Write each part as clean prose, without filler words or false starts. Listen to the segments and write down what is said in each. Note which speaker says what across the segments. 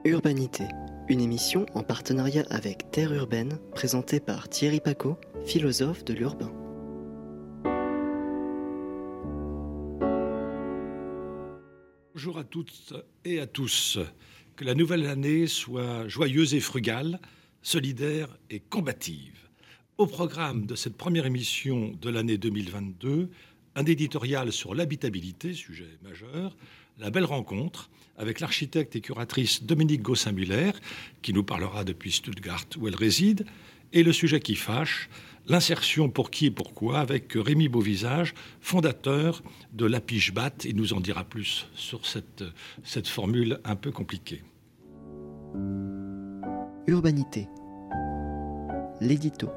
Speaker 1: Urbanité, une émission en partenariat avec Terre Urbaine, présentée par Thierry Pacaud, philosophe de l'urbain.
Speaker 2: Bonjour à toutes et à tous. Que la nouvelle année soit joyeuse et frugale, solidaire et combative. Au programme de cette première émission de l'année 2022, un éditorial sur l'habitabilité, sujet majeur, la belle rencontre avec l'architecte et curatrice Dominique Gossin-Muller, qui nous parlera depuis Stuttgart où elle réside, et le sujet qui fâche, l'insertion pour qui et pourquoi, avec Rémi Beauvisage, fondateur de l'Apijbat. Il nous en dira plus sur cette formule un peu compliquée.
Speaker 1: Urbanité, l'édito.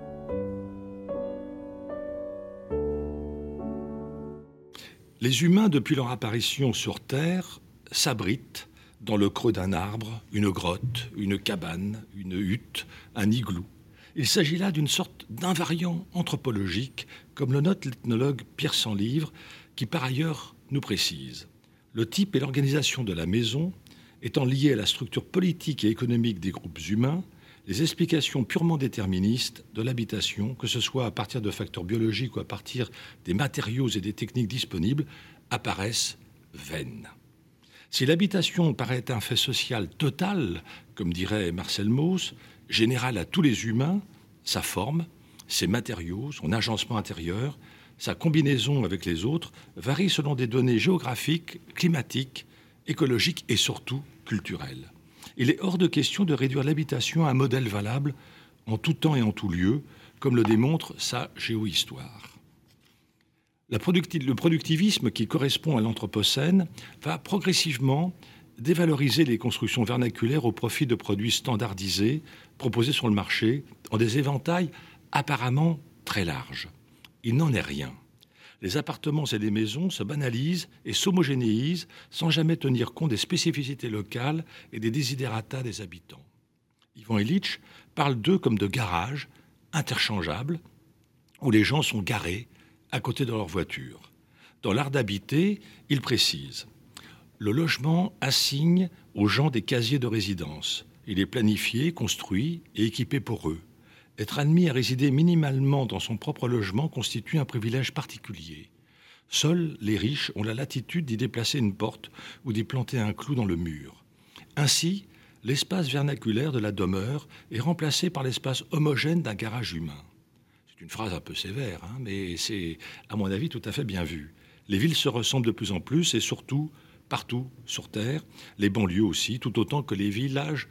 Speaker 2: Les humains, depuis leur apparition sur Terre, s'abritent dans le creux d'un arbre, une grotte, une cabane, une hutte, un igloo. Il s'agit là d'une sorte d'invariant anthropologique, comme le note l'ethnologue Pierre Sanlivre, qui par ailleurs nous précise. Le type et l'organisation de la maison étant liés à la structure politique et économique des groupes humains, les explications purement déterministes de l'habitation, que ce soit à partir de facteurs biologiques ou à partir des matériaux et des techniques disponibles, apparaissent vaines. Si l'habitation paraît un fait social total, comme dirait Marcel Mauss, général à tous les humains, sa forme, ses matériaux, son agencement intérieur, sa combinaison avec les autres, varie selon des données géographiques, climatiques, écologiques et surtout culturelles. Il est hors de question de réduire l'habitation à un modèle valable en tout temps et en tout lieu, comme le démontre sa géohistoire. Le productivisme qui correspond à l'anthropocène va progressivement dévaloriser les constructions vernaculaires au profit de produits standardisés proposés sur le marché en des éventails apparemment très larges. Il n'en est rien. Les appartements et les maisons se banalisent et s'homogénéisent sans jamais tenir compte des spécificités locales et des desiderata des habitants. Ivan Illich parle d'eux comme de garages interchangeables où les gens sont garés à côté de leur voiture. Dans l'art d'habiter, il précise « Le logement assigne aux gens des casiers de résidence. Il est planifié, construit et équipé pour eux. Être admis à résider minimalement dans son propre logement constitue un privilège particulier. Seuls les riches ont la latitude d'y déplacer une porte ou d'y planter un clou dans le mur. Ainsi, l'espace vernaculaire de la demeure est remplacé par l'espace homogène d'un garage humain. » C'est une phrase un peu sévère, mais c'est, à mon avis, tout à fait bien vu. Les villes se ressemblent de plus en plus et surtout, partout sur Terre, les banlieues aussi, tout autant que les villages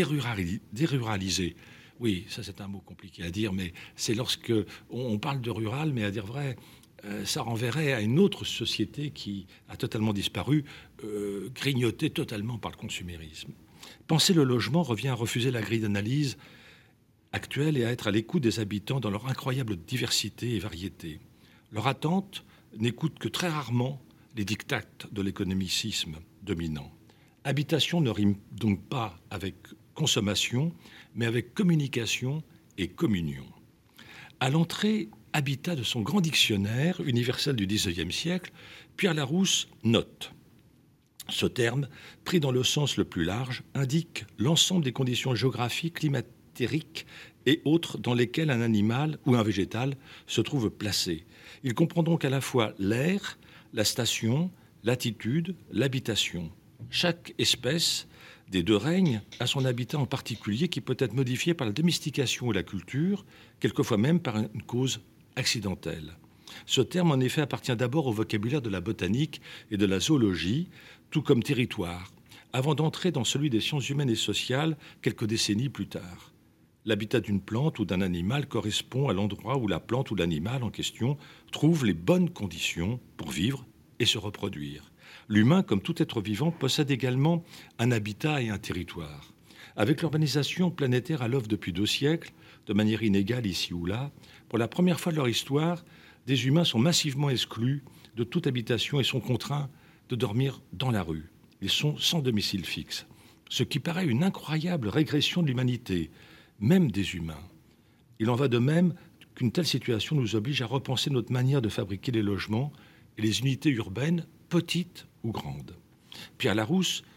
Speaker 2: déruralisés. Oui, ça c'est un mot compliqué à dire, mais c'est lorsque on parle de rural, mais à dire vrai, ça renverrait à une autre société qui a totalement disparu, grignotée totalement par le consumérisme. Penser le logement revient à refuser la grille d'analyse actuelle et à être à l'écoute des habitants dans leur incroyable diversité et variété. Leur attente n'écoute que très rarement les diktats de l'économicisme dominant. Habitation ne rime donc pas avec consommation, mais avec communication et communion. À l'entrée habitat de son grand dictionnaire universel du XIXe siècle, Pierre Larousse note « Ce terme, pris dans le sens le plus large, indique l'ensemble des conditions géographiques, climatériques et autres dans lesquelles un animal ou un végétal se trouve placé. Il comprend donc à la fois l'air, la station, l'attitude, l'habitation. Chaque espèce des deux règnes a son habitat en particulier qui peut être modifié par la domestication ou la culture, quelquefois même par une cause accidentelle. Ce terme, en effet, appartient d'abord au vocabulaire de la botanique et de la zoologie, tout comme territoire, avant d'entrer dans celui des sciences humaines et sociales quelques décennies plus tard. L'habitat d'une plante ou d'un animal correspond à l'endroit où la plante ou l'animal en question trouve les bonnes conditions pour vivre et se reproduire. L'humain, comme tout être vivant, possède également un habitat et un territoire. Avec l'urbanisation planétaire à l'œuvre depuis 2 siècles, de manière inégale ici ou là, pour la première fois de leur histoire, des humains sont massivement exclus de toute habitation et sont contraints de dormir dans la rue. Ils sont sans domicile fixe, ce qui paraît une incroyable régression de l'humanité, même des humains. Il en va de même qu'une telle situation nous oblige à repenser notre manière de fabriquer les logements et les unités urbaines, petites ou grandes. Pierre Larousse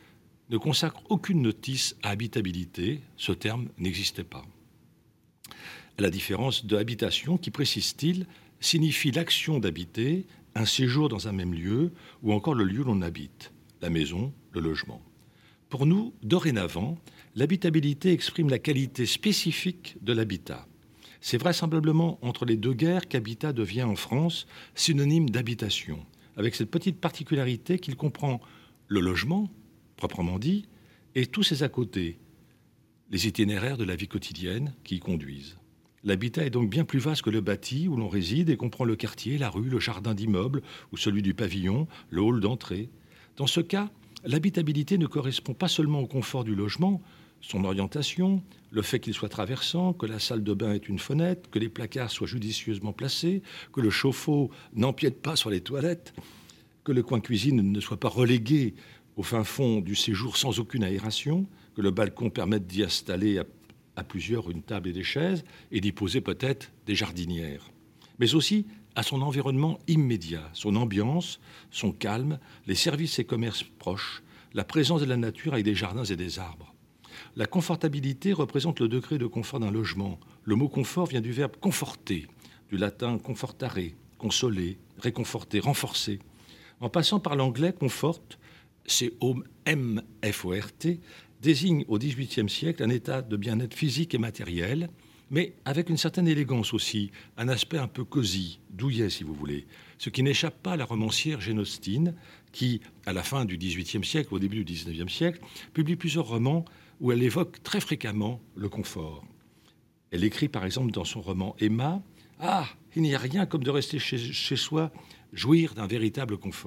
Speaker 2: ne consacre aucune notice à habitabilité, ce terme n'existait pas. À la différence de habitation qui, précise-t-il, signifie l'action d'habiter, un séjour dans un même lieu ou encore le lieu où l'on habite, la maison, le logement. Pour nous, dorénavant, l'habitabilité exprime la qualité spécifique de l'habitat. C'est vraisemblablement entre les deux guerres qu'habitat devient en France synonyme d'habitation, avec cette petite particularité qu'il comprend le logement, proprement dit, et tous ses à côté, les itinéraires de la vie quotidienne qui y conduisent. L'habitat est donc bien plus vaste que le bâti où l'on réside et comprend le quartier, la rue, le jardin d'immeuble ou celui du pavillon, le hall d'entrée. Dans ce cas, l'habitabilité ne correspond pas seulement au confort du logement, son orientation, le fait qu'il soit traversant, que la salle de bain ait une fenêtre, que les placards soient judicieusement placés, que le chauffe-eau n'empiète pas sur les toilettes, que le coin cuisine ne soit pas relégué au fin fond du séjour sans aucune aération, que le balcon permette d'y installer à plusieurs une table et des chaises et d'y poser peut-être des jardinières. Mais aussi à son environnement immédiat, son ambiance, son calme, les services et commerces proches, la présence de la nature avec des jardins et des arbres. La confortabilité représente le degré de confort d'un logement. Le mot confort vient du verbe conforter, du latin confortare, consoler, réconforter, renforcer. En passant par l'anglais comfort, C-O-M-F-O-R-T, désigne au XVIIIe siècle un état de bien-être physique et matériel, mais avec une certaine élégance aussi, un aspect un peu cosy, douillet si vous voulez, ce qui n'échappe pas à la romancière Jane Austen, qui, à la fin du XVIIIe siècle, au début du XIXe siècle, publie plusieurs romans où elle évoque très fréquemment le confort. Elle écrit par exemple dans son roman Emma, « Ah, il n'y a rien comme de rester chez soi, jouir d'un véritable confort. »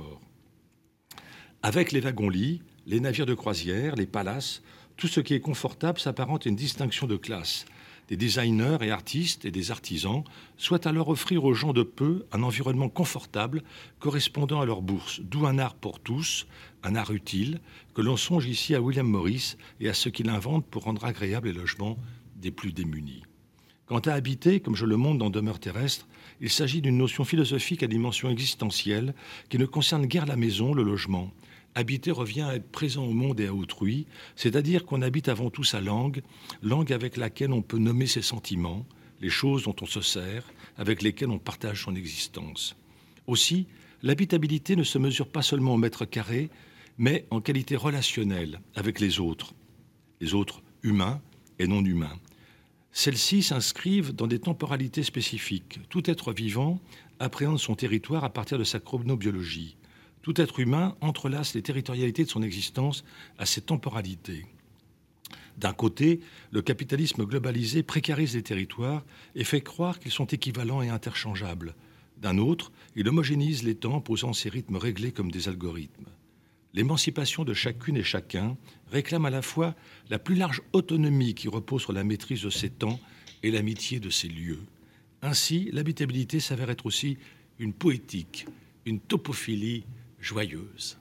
Speaker 2: Avec les wagons-lits, les navires de croisière, les palaces, tout ce qui est confortable s'apparente à une distinction de classe. Des designers et artistes et des artisans souhaitent alors offrir aux gens de peu un environnement confortable correspondant à leur bourse, d'où un art pour tous, un art utile, que l'on songe ici à William Morris et à ce qu'il invente pour rendre agréable les logements des plus démunis. Quant à habiter, comme je le montre dans Demeure terrestre, il s'agit d'une notion philosophique à dimension existentielle qui ne concerne guère la maison, le logement. Habiter revient à être présent au monde et à autrui, c'est-à-dire qu'on habite avant tout sa langue, langue avec laquelle on peut nommer ses sentiments, les choses dont on se sert, avec lesquelles on partage son existence. Aussi, l'habitabilité ne se mesure pas seulement au mètre carré, mais en qualité relationnelle avec les autres humains et non humains. Celles-ci s'inscrivent dans des temporalités spécifiques. Tout être vivant appréhende son territoire à partir de sa chronobiologie. Tout être humain entrelace les territorialités de son existence à ces temporalités. D'un côté, le capitalisme globalisé précarise les territoires et fait croire qu'ils sont équivalents et interchangeables. D'un autre, il homogénise les temps, posant ses rythmes réglés comme des algorithmes. L'émancipation de chacune et chacun réclame à la fois la plus large autonomie qui repose sur la maîtrise de ses temps et l'amitié de ses lieux. Ainsi, l'habitabilité s'avère être aussi une poétique, une topophilie joyeuse.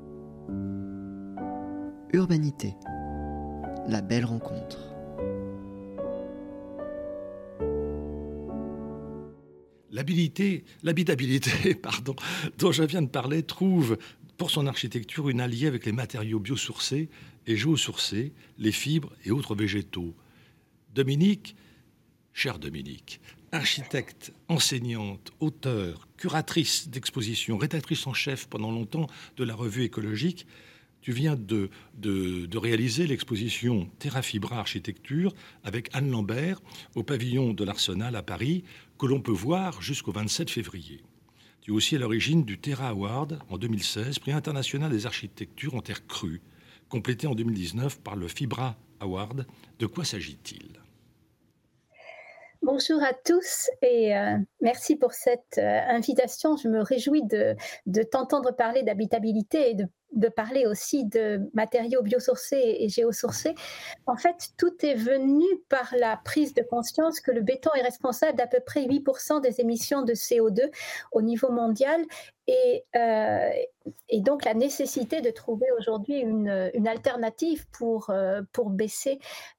Speaker 1: Urbanité, la belle rencontre.
Speaker 2: L'habitabilité, dont je viens de parler, trouve pour son architecture une alliée avec les matériaux biosourcés et géosourcés, les fibres et autres végétaux. Dominique, chère Dominique, architecte, enseignante, auteure, curatrice d'exposition, rédactrice en chef pendant longtemps de la revue écologique, tu viens de réaliser l'exposition Terra Fibra Architecture avec Anne Lambert au pavillon de l'Arsenal à Paris, que l'on peut voir jusqu'au 27 février. Tu es aussi à l'origine du Terra Award en 2016, prix international des architectures en terre crue, complété en 2019 par le Fibra Award. De quoi s'agit-il ?
Speaker 3: Bonjour à tous et merci pour cette invitation. Je me réjouis de t'entendre parler d'habitabilité et de parler aussi de matériaux biosourcés et géosourcés. En fait, tout est venu par la prise de conscience que le béton est responsable d'à peu près 8% des émissions de CO2 au niveau mondial et donc la nécessité de trouver aujourd'hui une alternative pour baisser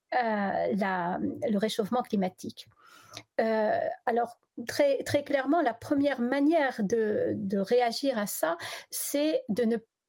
Speaker 3: le réchauffement climatique. Alors, très, très clairement, la première manière de réagir à ça, c'est de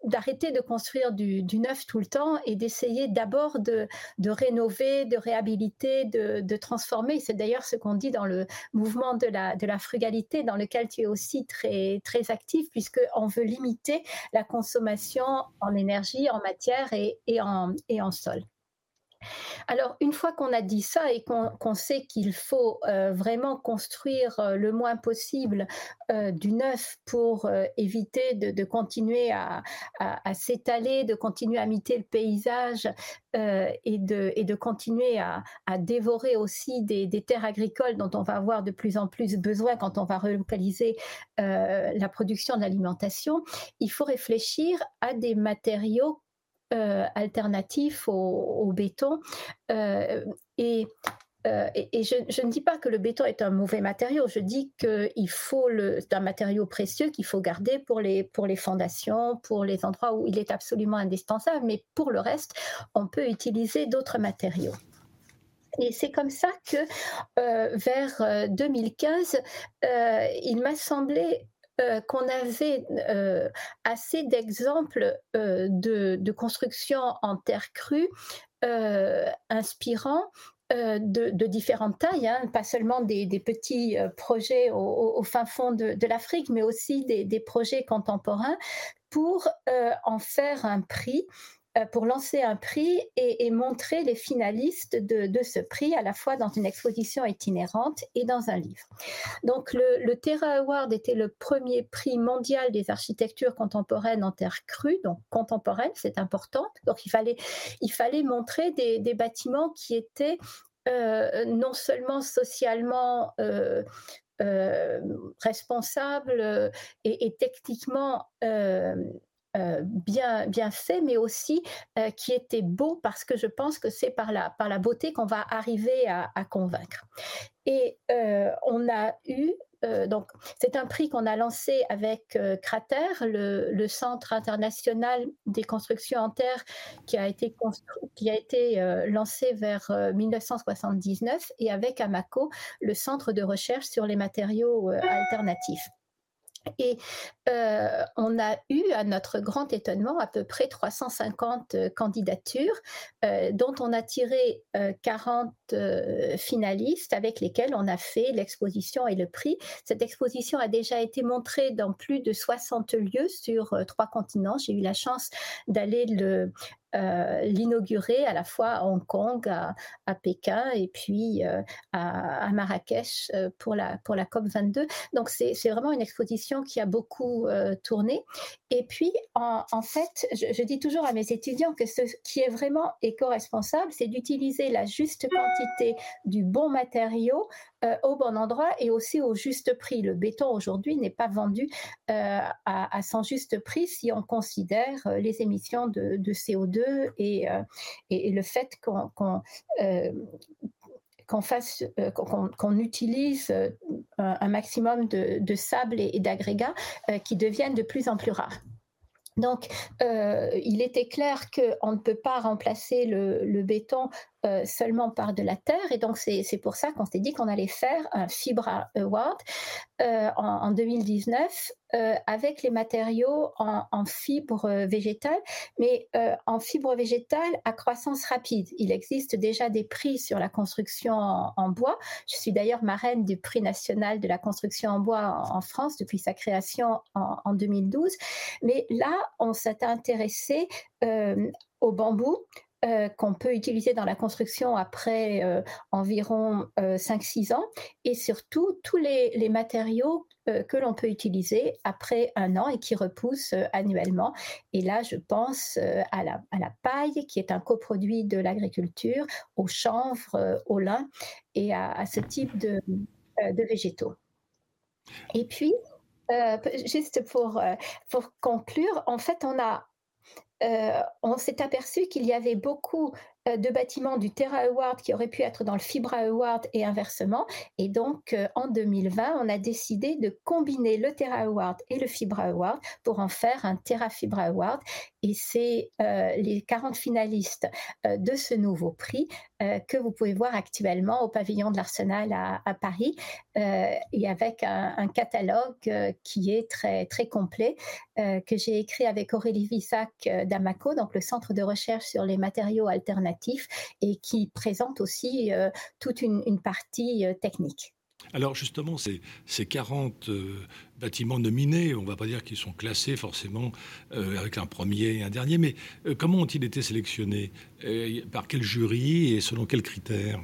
Speaker 3: d'arrêter de construire du neuf tout le temps et d'essayer d'abord de rénover, de réhabiliter, de transformer. C'est d'ailleurs ce qu'on dit dans le mouvement de la frugalité, dans lequel tu es aussi très, très actif, puisqu'on veut limiter la consommation en énergie, en matière et en sol. Alors, une fois qu'on a dit ça et qu'on sait qu'il faut vraiment construire le moins possible du neuf pour éviter de continuer à s'étaler, de continuer à imiter le paysage et de continuer à dévorer aussi des terres agricoles dont on va avoir de plus en plus besoin quand on va relocaliser la production de l'alimentation, il faut réfléchir à des matériaux alternatifs au béton. Et je ne dis pas que le béton est un mauvais matériau, je dis qu'il faut c'est un matériau précieux qu'il faut garder pour les fondations, pour les endroits où il est absolument indispensable, mais pour le reste, on peut utiliser d'autres matériaux. Et c'est comme ça que vers 2015, il m'a semblé qu'on avait assez d'exemples de construction en terre crue inspirants de différentes tailles, hein, pas seulement des petits projets au fin fond de l'Afrique, mais aussi des projets contemporains pour en faire un prix, pour lancer un prix et montrer les finalistes de ce prix à la fois dans une exposition itinérante et dans un livre. Donc le Terra Award était le premier prix mondial des architectures contemporaines en terre crue, donc contemporaine, c'est important. Donc il fallait montrer des bâtiments qui étaient non seulement socialement responsables et techniquement bien fait, mais aussi qui était beau, parce que je pense que c'est par la beauté qu'on va arriver à convaincre. Et on a eu donc, c'est un prix qu'on a lancé avec Crater, le Centre international des constructions en terre qui a été lancé vers 1979, et avec Amaco, le Centre de recherche sur les matériaux alternatifs. Et on a eu, à notre grand étonnement, à peu près 350 candidatures, dont on a tiré 40 finalistes avec lesquels on a fait l'exposition et le prix. Cette exposition a déjà été montrée dans plus de 60 lieux sur 3 continents. J'ai eu la chance d'aller l'inaugurer à la fois à Hong Kong, à Pékin et puis à Marrakech pour la COP22. Donc c'est vraiment une exposition qui a beaucoup tourné. Et puis en fait, je dis toujours à mes étudiants que ce qui est vraiment éco-responsable, c'est d'utiliser la juste quantité du bon matériau au bon endroit et aussi au juste prix. Le béton aujourd'hui n'est pas vendu à son juste prix si on considère les émissions de CO2 et le fait qu'on utilise un maximum de sable et d'agrégats qui deviennent de plus en plus rares. Donc, il était clair qu'on ne peut pas remplacer le béton seulement par de la terre, et donc c'est pour ça qu'on s'est dit qu'on allait faire un Fibra Award en 2019 avec les matériaux en fibre végétale, mais en fibre végétale à croissance rapide. Il existe déjà des prix sur la construction en bois. Je suis d'ailleurs marraine du prix national de la construction en bois en France depuis sa création en 2012. Mais là, on s'est intéressé au bambou, qu'on peut utiliser dans la construction après environ 5-6 ans, et surtout tous les matériaux que l'on peut utiliser après 1 an et qui repoussent annuellement. Et là, je pense à la paille, qui est un coproduit de l'agriculture, au chanvre, au lin et à ce type de végétaux. Et puis, juste pour conclure, en fait, on s'est aperçu qu'il y avait beaucoup de bâtiments du Terra Award qui auraient pu être dans le Fibra Award et inversement. Et donc, en 2020, on a décidé de combiner le Terra Award et le Fibra Award pour en faire un Terra Fibra Award. Et c'est les 40 finalistes de ce nouveau prix que vous pouvez voir actuellement au pavillon de l'Arsenal à Paris, et avec un catalogue qui est très, très complet, que j'ai écrit avec Aurélie Vissac d'Amaco, donc le Centre de recherche sur les matériaux alternatifs, et qui présente aussi toute une partie technique.
Speaker 2: Alors justement, ces 40 bâtiments nominés, on ne va pas dire qu'ils sont classés forcément avec un premier et un dernier, mais comment ont-ils été sélectionnés? Par quel jury et selon quels critères?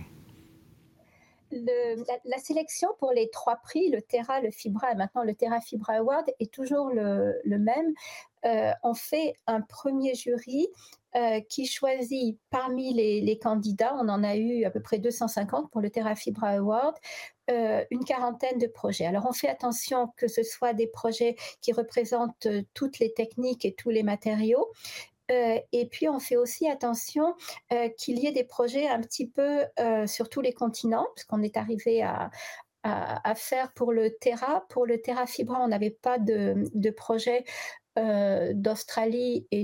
Speaker 3: La sélection pour les 3 prix, le Terra, le Fibra et maintenant le Terra Fibra Award, est toujours le même. On fait un premier jury qui choisit parmi les candidats, on en a eu à peu près 250 pour le Terra Fibra Award, une quarantaine de projets. Alors on fait attention que ce soit des projets qui représentent toutes les techniques et tous les matériaux. Et puis on fait aussi attention qu'il y ait des projets un petit peu sur tous les continents, parce qu'on est arrivé à faire pour le Terra. Pour le Terra Fibra, on n'avait pas de projet d'Australie et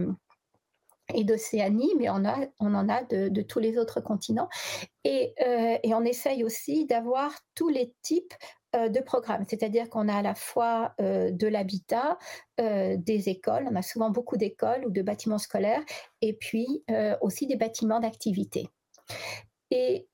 Speaker 3: d'Océanie, mais on en a de tous les autres continents. Et on essaye aussi d'avoir tous les types de programmes, c'est-à-dire qu'on a à la fois de l'habitat, des écoles, on a souvent beaucoup d'écoles ou de bâtiments scolaires, et puis aussi des bâtiments d'activité. Et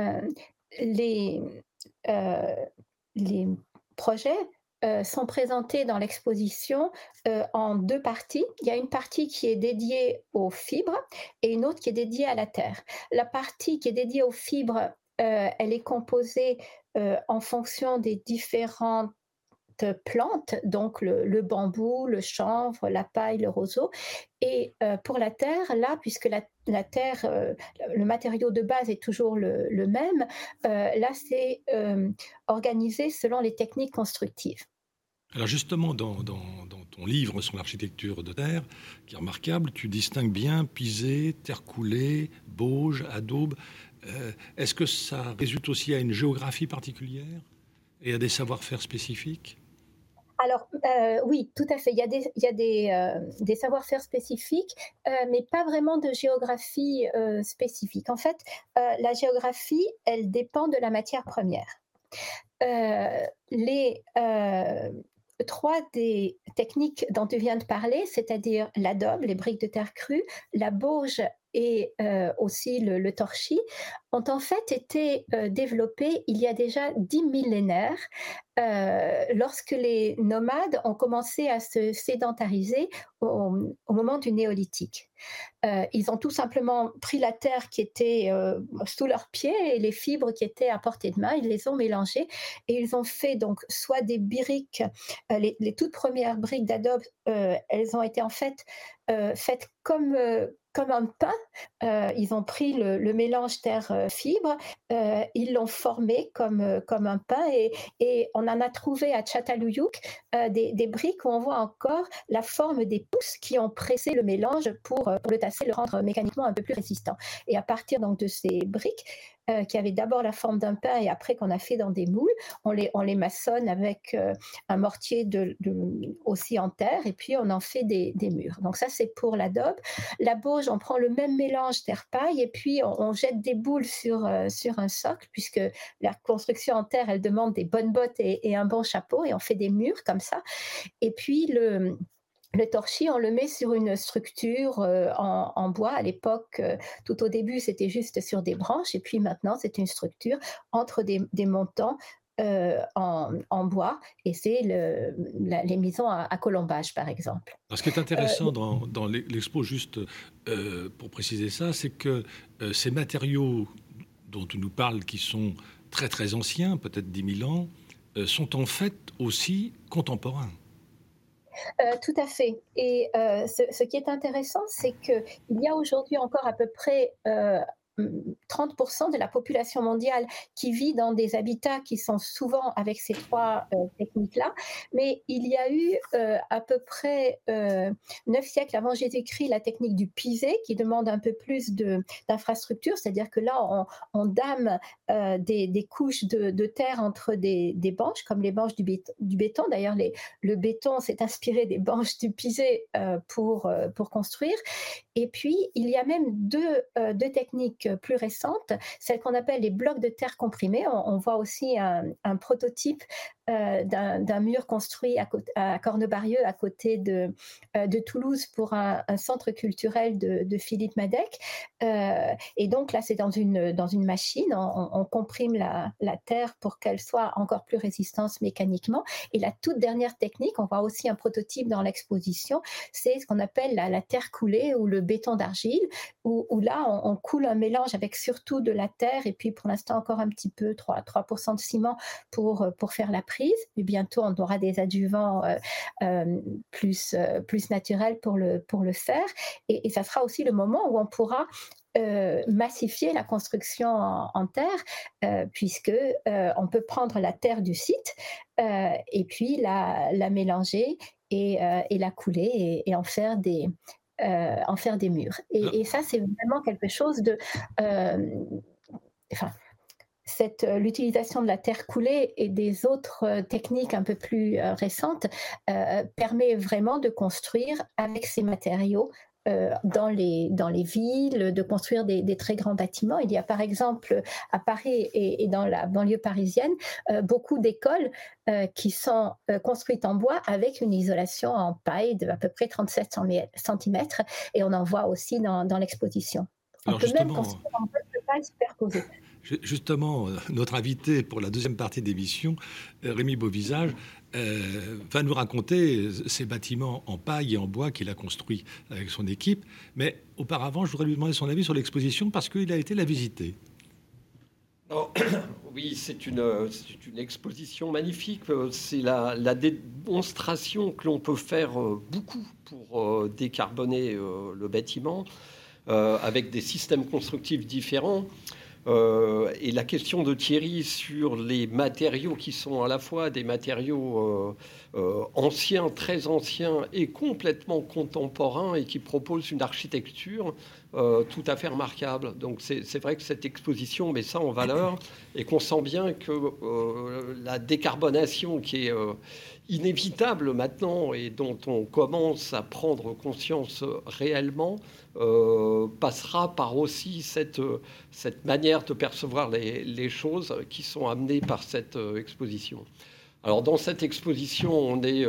Speaker 3: les, euh, les projets sont présentés dans l'exposition en 2 parties. Il y a une partie qui est dédiée aux fibres et une autre qui est dédiée à la terre. La partie qui est dédiée aux fibres, elle est composée en fonction des différentes plantes, donc le bambou, le chanvre, la paille, le roseau. Et pour la terre, là, puisque la terre, le matériau de base est toujours le même, là, c'est organisé selon les techniques constructives.
Speaker 2: Alors justement, dans ton livre sur l'architecture de terre, qui est remarquable, tu distingues bien pisé, terre coulée, bauge, adobe. Est-ce que ça résulte aussi à une géographie particulière et à des savoir-faire spécifiques?
Speaker 3: Alors, oui, tout à fait. Il y a des savoir-faire spécifiques, mais pas vraiment de géographie spécifique. En fait, la géographie, elle dépend de la matière première. Les 3 des techniques dont tu viens de parler, c'est-à-dire l'adobe, les briques de terre crue, la bauge et aussi le torchis, ont en fait été développés il y a déjà 10 millénaires, lorsque les nomades ont commencé à se sédentariser au moment du néolithique. Ils ont tout simplement pris la terre qui était sous leurs pieds et les fibres qui étaient à portée de main, ils les ont mélangées et ils ont fait donc soit des briques, les toutes premières briques d'adobe, elles ont été en fait faites comme un pain. Ils ont pris le mélange terre-fibre, ils l'ont formé comme un pain et on en a trouvé à Çatalhöyük des briques où on voit encore la forme des pouces qui ont pressé le mélange pour le tasser, le rendre mécaniquement un peu plus résistant. Et à partir donc de ces briques, qui avaient d'abord la forme d'un pain et après qu'on a fait dans des moules, on les maçonne avec un mortier aussi en terre et puis on en fait des murs. Donc ça c'est pour l'adobe. La bauge, on prend le même mélange terre-paille et puis on jette des boules sur un socle, puisque la construction en terre, elle demande des bonnes bottes et un bon chapeau, et on fait des murs comme ça. Et puis le torchis, on le met sur une structure en bois. À l'époque, tout au début, c'était juste sur des branches, et puis maintenant, c'est une structure entre des montants en bois, et c'est les maisons à colombage, par exemple.
Speaker 2: Alors, ce qui est intéressant dans l'expo, juste pour préciser ça, c'est que ces matériaux dont tu nous parles, qui sont très très anciens, peut-être 10 000 ans, sont en fait aussi contemporains.
Speaker 3: Tout à fait. Et ce qui est intéressant, c'est qu'il y a aujourd'hui encore à peu près 30% de la population mondiale qui vit dans des habitats qui sont souvent avec ces trois techniques-là. Mais il y a eu à peu près 9 siècles avant Jésus-Christ la technique du pisé qui demande un peu plus d'infrastructure, c'est-à-dire que là, on dame des couches de terre entre des banches, comme les banches du béton. D'ailleurs, le béton s'est inspiré des banches du pisé pour construire. Et puis, il y a même deux techniques plus récentes, celles qu'on appelle les blocs de terre comprimés. On voit aussi un prototype d'un mur construit à Cornebarieux, à côté de Toulouse, pour un centre culturel de Philippe Madec. Et donc là, c'est dans une machine. On comprime la terre pour qu'elle soit encore plus résistante mécaniquement. Et la toute dernière technique, on voit aussi un prototype dans l'exposition, c'est ce qu'on appelle la terre coulée ou le béton d'argile, où là, on coule un mélange avec surtout de la terre et puis pour l'instant encore un petit peu, 3% de ciment pour faire la prise. Et bientôt, on aura des adjuvants plus naturels pour le faire. Et ça sera aussi le moment où on pourra massifier la construction en terre, puisque on peut prendre la terre du site et puis la mélanger et la couler et en faire des murs. Et ça, c'est vraiment quelque chose de... l'utilisation de la terre coulée et des autres techniques un peu plus récentes permet vraiment de construire avec ces matériaux dans les villes, de construire des très grands bâtiments. Il y a par exemple à Paris et dans la banlieue parisienne beaucoup d'écoles qui sont construites en bois avec une isolation en paille de à peu près 37 cm et on en voit aussi dans l'exposition. On peut même construire en bois de paille superposée.
Speaker 2: Justement, notre invité pour la deuxième partie d'émission, Rémi Beauvisage, va nous raconter ces bâtiments en paille et en bois qu'il a construits avec son équipe. Mais auparavant, je voudrais lui demander son avis sur l'exposition parce qu'il a été la visiter.
Speaker 4: Oui, c'est une exposition magnifique. C'est la démonstration que l'on peut faire beaucoup pour décarboner le bâtiment avec des systèmes constructifs différents. Et la question de Thierry sur les matériaux qui sont à la fois des matériaux anciens, très anciens et complètement contemporains et qui proposent une architecture tout à fait remarquable. Donc c'est vrai que cette exposition met ça en valeur et qu'on sent bien que la décarbonation qui est inévitable maintenant et dont on commence à prendre conscience réellement passera par aussi cette manière de percevoir les choses qui sont amenées par cette exposition. Alors dans cette exposition, on est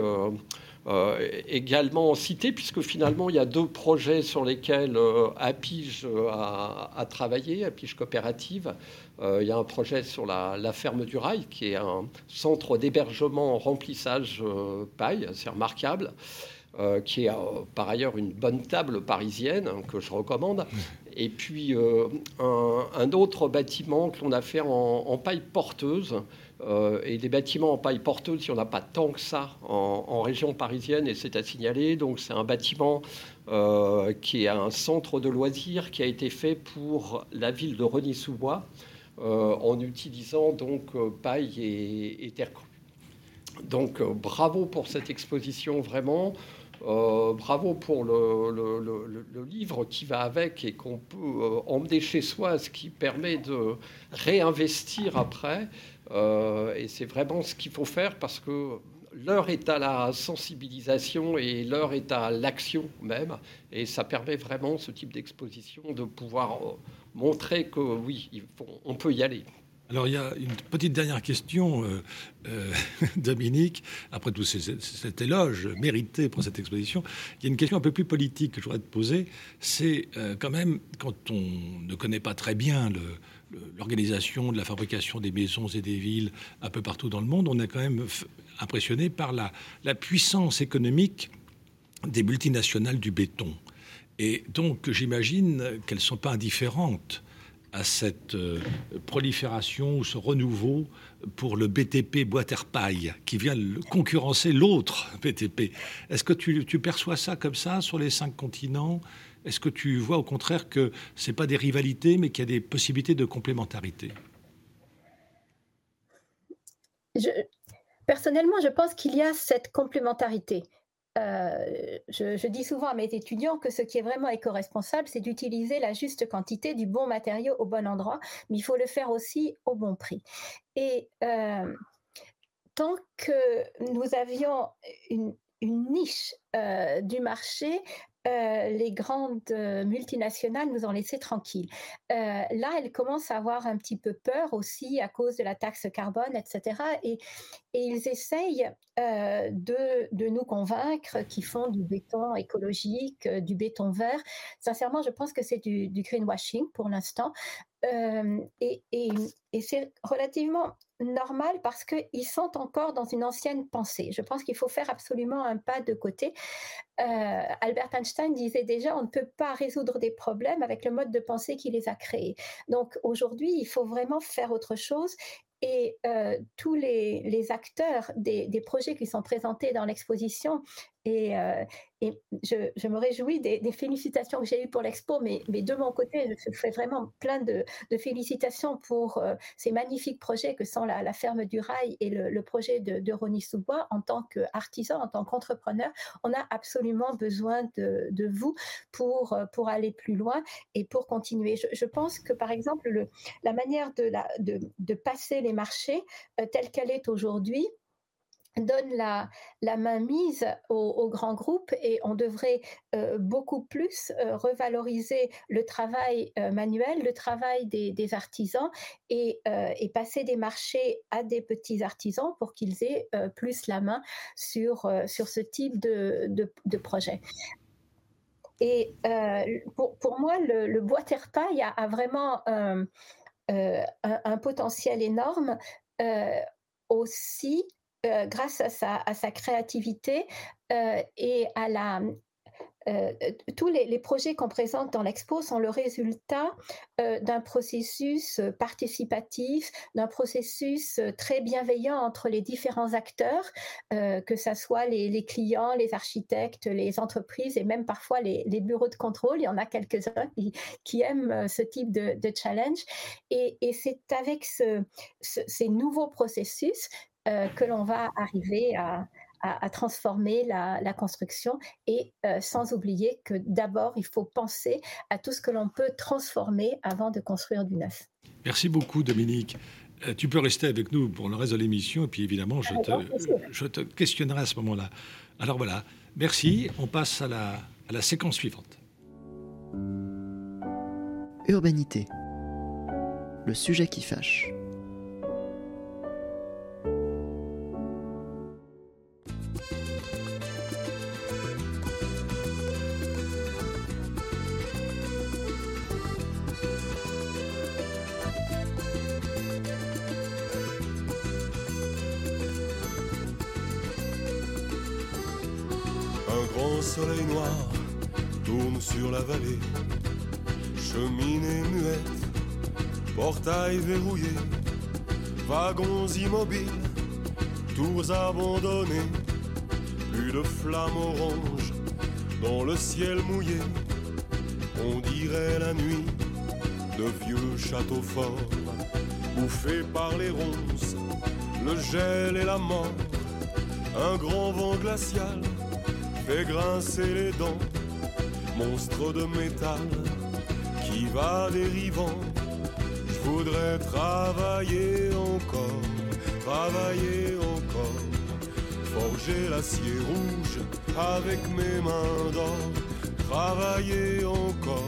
Speaker 4: également cité, puisque finalement il y a deux projets sur lesquels Apige a travaillé, Apige Coopérative. Il y a un projet sur la ferme du Rail, qui est un centre d'hébergement en remplissage paille, c'est remarquable. Qui est par ailleurs une bonne table parisienne que je recommande. Et puis un autre bâtiment que l'on a fait en paille porteuse. Et des bâtiments en paille porteuse, il n'y en a pas tant que ça en région parisienne, et c'est à signaler. Donc c'est un bâtiment qui est un centre de loisirs qui a été fait pour la ville de Reny-sous-Bois en utilisant donc paille et terre crue. Donc bravo pour cette exposition, vraiment. Bravo pour le livre qui va avec et qu'on peut emmener chez soi, ce qui permet de réinvestir après. Et c'est vraiment ce qu'il faut faire parce que l'heure est à la sensibilisation et l'heure est à l'action même. Et ça permet vraiment, ce type d'exposition, de pouvoir montrer que oui, on peut y aller.
Speaker 2: Alors, il y a une petite dernière question, Dominique. Après tout cet éloge mérité pour cette exposition, il y a une question un peu plus politique que je voudrais te poser. C'est quand même, quand on ne connaît pas très bien l'organisation de la fabrication des maisons et des villes un peu partout dans le monde, on est quand même impressionné par la puissance économique des multinationales du béton. Et donc, j'imagine qu'elles ne sont pas indifférentes à cette prolifération ou ce renouveau pour le BTP Bois-Terre-Paille qui vient concurrencer l'autre BTP. Est-ce que tu perçois ça comme ça sur les 5 continents ? Est-ce que tu vois au contraire que ce n'est pas des rivalités mais qu'il y a des possibilités de complémentarité ?
Speaker 3: Personnellement, je pense qu'il y a cette complémentarité. Je dis souvent à mes étudiants que ce qui est vraiment éco-responsable, c'est d'utiliser la juste quantité du bon matériau au bon endroit, mais il faut le faire aussi au bon prix. Et tant que nous avions une niche du marché, les grandes multinationales nous ont laissés tranquilles. Là, elles commencent à avoir un petit peu peur aussi à cause de la taxe carbone, etc. Et ils essayent de nous convaincre qu'ils font du béton écologique, du béton vert. Sincèrement, je pense que c'est du greenwashing pour l'instant. Et c'est relativement normal parce qu'ils sont encore dans une ancienne pensée. Je pense qu'il faut faire absolument un pas de côté. Albert Einstein disait déjà, on ne peut pas résoudre des problèmes avec le mode de pensée qui les a créés. Donc aujourd'hui, il faut vraiment faire autre chose. Et tous les acteurs des projets qui sont présentés dans l'exposition, et je me réjouis des félicitations que j'ai eues pour l'expo, mais de mon côté, je fais vraiment plein de félicitations pour ces magnifiques projets que sont la ferme du rail et le projet de Rosny-sous-Bois. En tant qu'artisan, en tant qu'entrepreneur, on a absolument besoin de vous pour aller plus loin et pour continuer. Je pense que, par exemple, la manière de passer les marchés telle qu'elle est aujourd'hui donne la mainmise aux grands groupes, et on devrait beaucoup plus revaloriser le travail manuel, le travail des artisans, et passer des marchés à des petits artisans pour qu'ils aient plus la main sur ce type de projet. Et pour moi, le bois terre-paille a vraiment un potentiel énorme aussi, grâce à sa créativité et à tous les projets qu'on présente dans l'expo sont le résultat d'un processus participatif, d'un processus très bienveillant entre les différents acteurs, que ce soit les clients, les architectes, les entreprises et même parfois les bureaux de contrôle. Il y en a quelques-uns qui aiment ce type de challenge. Et c'est avec ces nouveaux processus que l'on va arriver à transformer la construction, et sans oublier que d'abord, il faut penser à tout ce que l'on peut transformer avant de construire du neuf.
Speaker 2: Merci beaucoup, Dominique. Tu peux rester avec nous pour le reste de l'émission, et puis évidemment, je te questionnerai à ce moment-là. Alors voilà, merci. On passe à la séquence suivante.
Speaker 1: Urbanité. Le sujet qui fâche.
Speaker 5: Soleil noir tourne sur la vallée, cheminée muette, portail verrouillé, wagons immobiles, tours abandonnées, plus de flammes oranges dans le ciel mouillé. On dirait la nuit de vieux châteaux forts, bouffés par les ronces, le gel et la mort. Un grand vent glacial fait grincer les dents, monstre de métal qui va dérivant. Je voudrais travailler encore, forger l'acier rouge avec mes mains d'or, travailler encore,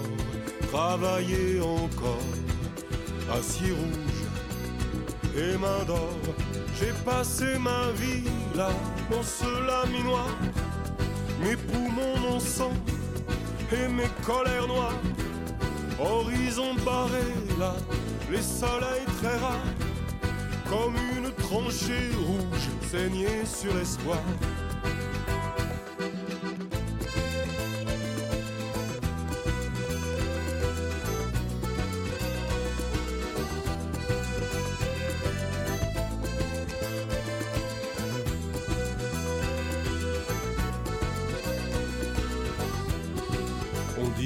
Speaker 5: acier rouge et mains d'or. J'ai passé ma vie là, dans ce laminoir. Mes poumons, mon sang et mes colères noires. Horizon barré là, les soleils très rares, comme une tranchée rouge saignée sur l'espoir.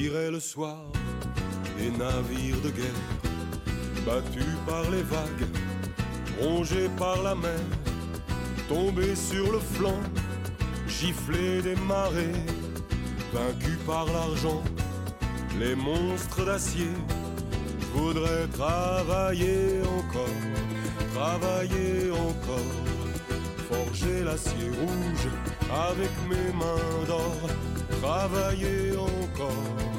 Speaker 5: dirait le soir des navires de guerre, battus par les vagues, rongés par la mer, tombés sur le flanc, giflés des marées, vaincus par l'argent, les monstres d'acier. Je voudrais travailler encore, forger l'acier rouge avec mes mains d'or, travailler encore,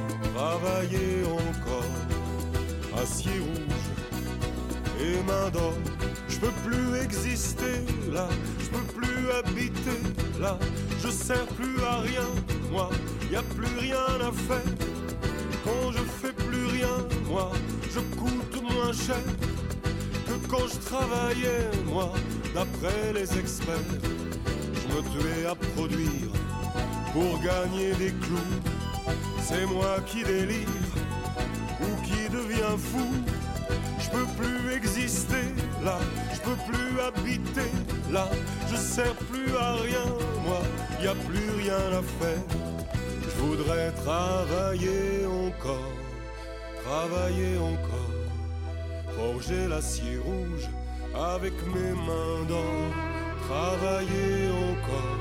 Speaker 5: acier rouge et mains d'or. Je peux plus exister là, je peux plus habiter là, je sers plus à rien, moi, y a plus rien à faire. Quand je fais plus rien, moi, je coûte moins cher que quand je travaillais, moi, d'après les experts. Je me tuais à produire pour gagner des clous. C'est moi qui délire ou qui devient fou. Je peux plus exister là, je peux plus habiter là, je sers plus à rien, moi, y a plus rien à faire. Je voudrais travailler encore, forger l'acier rouge avec mes mains d'or, travailler encore,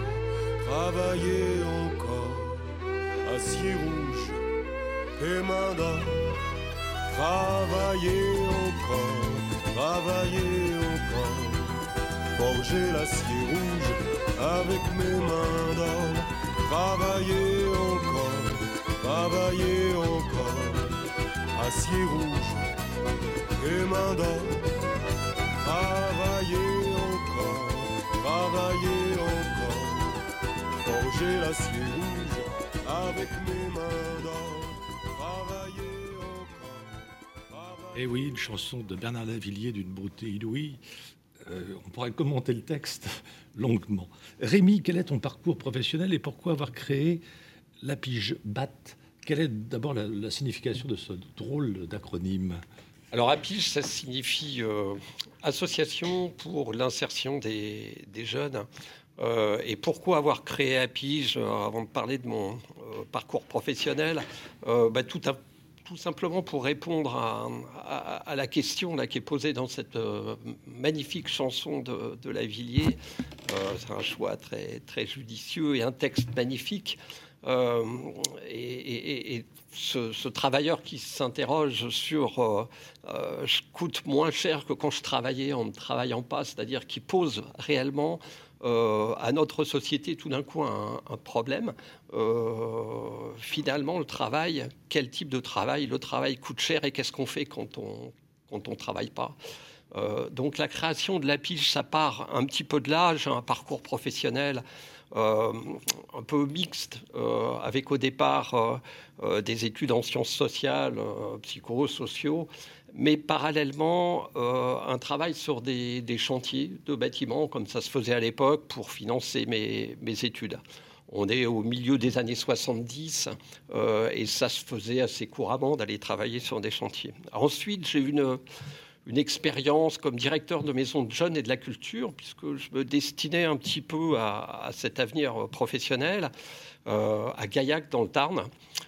Speaker 5: acier rouge et mains d'or, travailler encore, forger l'acier rouge avec mes mains d'or, travailler encore, acier rouge et mains d'or, travailler encore, forger l'acier rouge avec mes mains d'or, travailler encore.
Speaker 2: Eh oui, une chanson de Bernard Lavilliers d'une beauté inouïe. On pourrait commenter le texte longuement. Rémi, quel est ton parcours professionnel et pourquoi avoir créé la pige BAT? Quelle est d'abord la signification de ce drôle d'acronyme?
Speaker 4: Alors, APIGE, ça signifie Association pour l'insertion des jeunes. Et pourquoi avoir créé APIGE, avant de parler de mon parcours professionnel, tout simplement pour répondre à la question là, qui est posée dans cette magnifique chanson de Lavilliers. C'est un choix très, très judicieux et un texte magnifique. Et ce travailleur qui s'interroge sur je coûte moins cher que quand je travaillais en ne travaillant pas, c'est-à-dire qui pose réellement à notre société tout d'un coup un problème. Finalement, le travail, quel type de travail? Le travail coûte cher et qu'est-ce qu'on fait quand on travaille pas? Donc la création de l'APIGE, ça part un petit peu de là. J'ai un parcours professionnel un peu mixte, avec au départ des études en sciences sociales, psychosociaux, mais parallèlement un travail sur des chantiers de bâtiments, comme ça se faisait à l'époque, pour financer mes études. On est au milieu des années 70 et ça se faisait assez couramment d'aller travailler sur des chantiers. Ensuite, j'ai eu une expérience comme directeur de maison de jeunes et de la culture, puisque je me destinais un petit peu à cet avenir professionnel, à Gaillac dans le Tarn.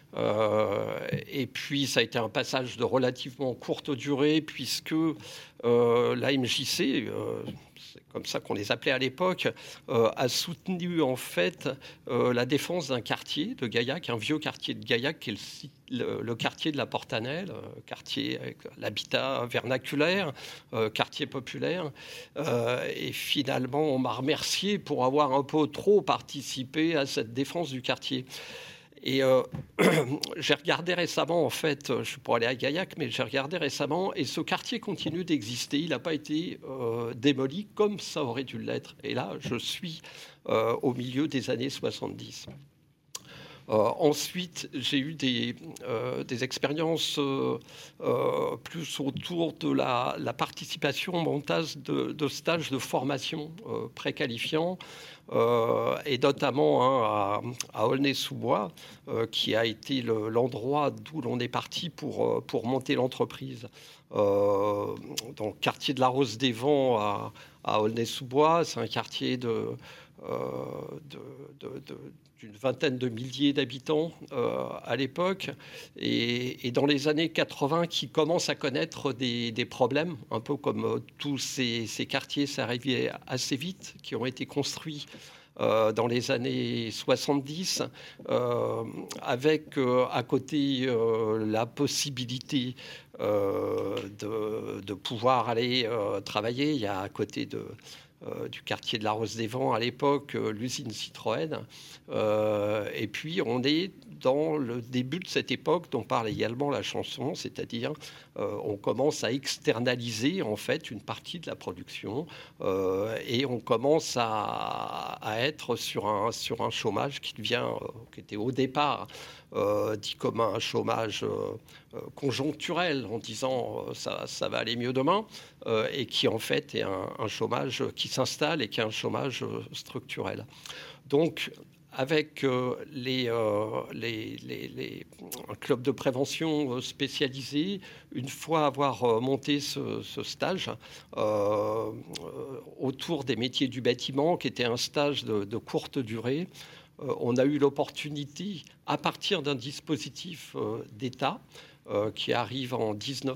Speaker 4: Et puis ça a été un passage de relativement courte durée, puisque la MJC, c'est comme ça qu'on les appelait à l'époque, a soutenu en fait la défense d'un quartier de Gaillac, un vieux quartier de Gaillac qui est le quartier de la Portanelle, quartier avec l'habitat vernaculaire, quartier populaire. Et finalement, on m'a remercié pour avoir un peu trop participé à cette défense du quartier. Et j'ai regardé récemment, en fait, je suis pour aller à Gaillac, mais j'ai regardé récemment, et ce quartier continue d'exister. Il n'a pas été démoli comme ça aurait dû l'être. Et là, je suis au milieu des années 70. Ensuite, j'ai eu des expériences plus autour de la participation au montage de stages de formation préqualifiants, et notamment à Aulnay-sous-Bois, qui a été l'endroit d'où l'on est parti pour monter l'entreprise. Dans le quartier de la Rose des Vents à Aulnay-sous-Bois, c'est un quartier d'une vingtaine de milliers d'habitants à l'époque, et dans les années 80 qui commencent à connaître des problèmes, un peu comme tous ces quartiers, ça arrivait assez vite, qui ont été construits dans les années 70, avec à côté la possibilité de pouvoir aller travailler. Il y a à côté du quartier de la Rose des Vents à l'époque, l'usine Citroën. Et puis on est dans le début de cette époque dont parle également la chanson, c'est-à-dire on commence à externaliser en fait une partie de la production et on commence à être sur un chômage qui était au départ dit comme un chômage conjoncturel, en disant ça va aller mieux demain, et qui en fait est un chômage qui s'installe et qui est un chômage structurel. Donc avec un club de prévention spécialisé, une fois avoir monté ce stage autour des métiers du bâtiment, qui était un stage de courte durée, on a eu l'opportunité, à partir d'un dispositif d'État qui arrive en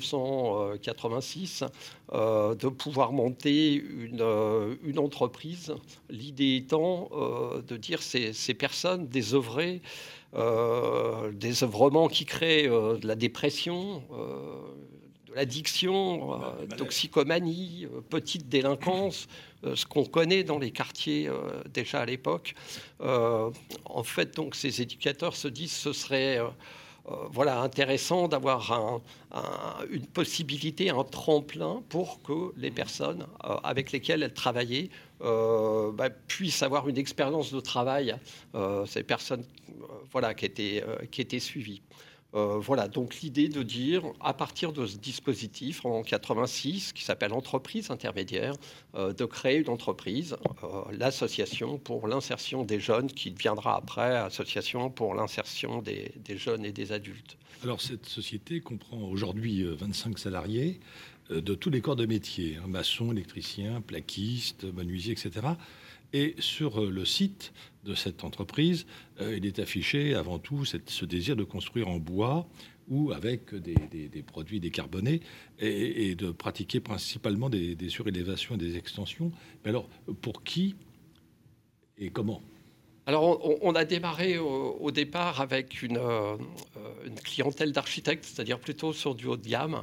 Speaker 4: 1986, de pouvoir monter une entreprise. L'idée étant de dire ces personnes désœuvrées, désœuvrements qui créent de la dépression, de l'addiction, toxicomanie, petite délinquance, ce qu'on connaît dans les quartiers déjà à l'époque. En fait, donc, ces éducateurs se disent ce serait intéressant d'avoir une possibilité, un tremplin pour que les personnes avec lesquelles elles travaillaient puissent avoir une expérience de travail, ces personnes qui étaient suivies. Donc l'idée de dire, à partir de ce dispositif en 86, qui s'appelle Entreprise intermédiaire, de créer une entreprise, l'association pour l'insertion des jeunes, qui deviendra après association pour l'insertion des jeunes et des adultes.
Speaker 2: Alors cette société comprend aujourd'hui 25 salariés de tous les corps de métier, maçons, électriciens, plaquistes, menuisiers, etc. Et sur le site de cette entreprise, il est affiché avant tout ce désir de construire en bois ou avec des produits décarbonés et de pratiquer principalement des surélévations et des extensions. Mais alors, pour qui et comment ?
Speaker 4: Alors, on a démarré au départ avec une clientèle d'architectes, c'est-à-dire plutôt sur du haut de gamme.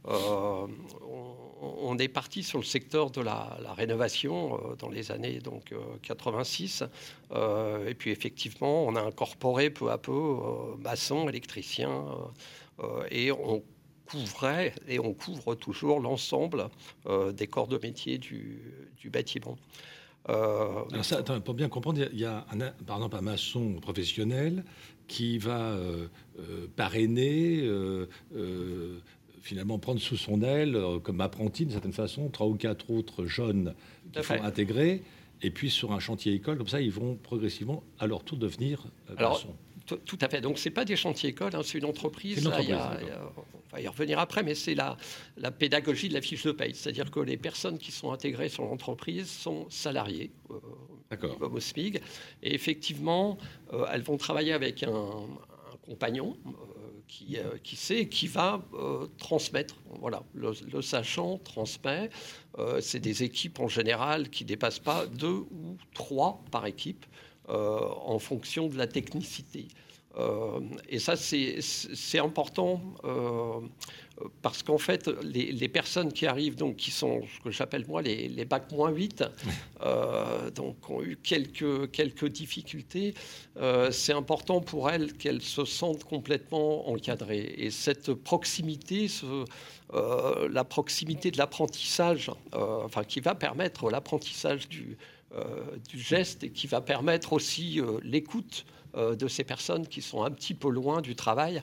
Speaker 4: On est parti sur le secteur de la rénovation dans les années 86. Et puis, effectivement, on a incorporé peu à peu maçons, électriciens, et on couvrait et on couvre toujours l'ensemble des corps de métier du bâtiment.
Speaker 2: Alors ça, pour bien comprendre, il y a par exemple un maçon professionnel qui va parrainer, finalement prendre sous son aile, comme apprenti d'une certaine façon, 3 ou 4 autres jeunes qui sont intégrés, et puis sur un chantier école, comme ça ils vont progressivement à leur tour devenir maçons.
Speaker 4: Tout à fait. Donc, ce n'est pas des chantiers écoles, c'est une entreprise. On va y revenir après, mais c'est la pédagogie de la fiche de paye. C'est-à-dire que les personnes qui sont intégrées sur l'entreprise sont salariées, comme au SMIG. Et effectivement, elles vont travailler avec un compagnon qui sait, qui va transmettre. Voilà, le sachant transmet. C'est des équipes en général qui ne dépassent pas 2 ou 3 par équipe. En fonction de la technicité. Et ça, c'est important parce qu'en fait, les personnes qui arrivent, donc, qui sont ce que j'appelle moi les bac -8, donc ont eu quelques difficultés, c'est important pour elles qu'elles se sentent complètement encadrées. Et cette proximité, la proximité de l'apprentissage, qui va permettre l'apprentissage du geste et qui va permettre aussi l'écoute de ces personnes qui sont un petit peu loin du travail.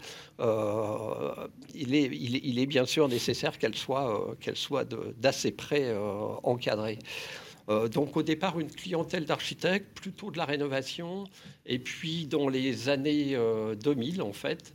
Speaker 4: Il est bien sûr nécessaire qu'elles soient d'assez près encadrées. Donc au départ, une clientèle d'architectes, plutôt de la rénovation. Et puis dans les années 2000, en fait,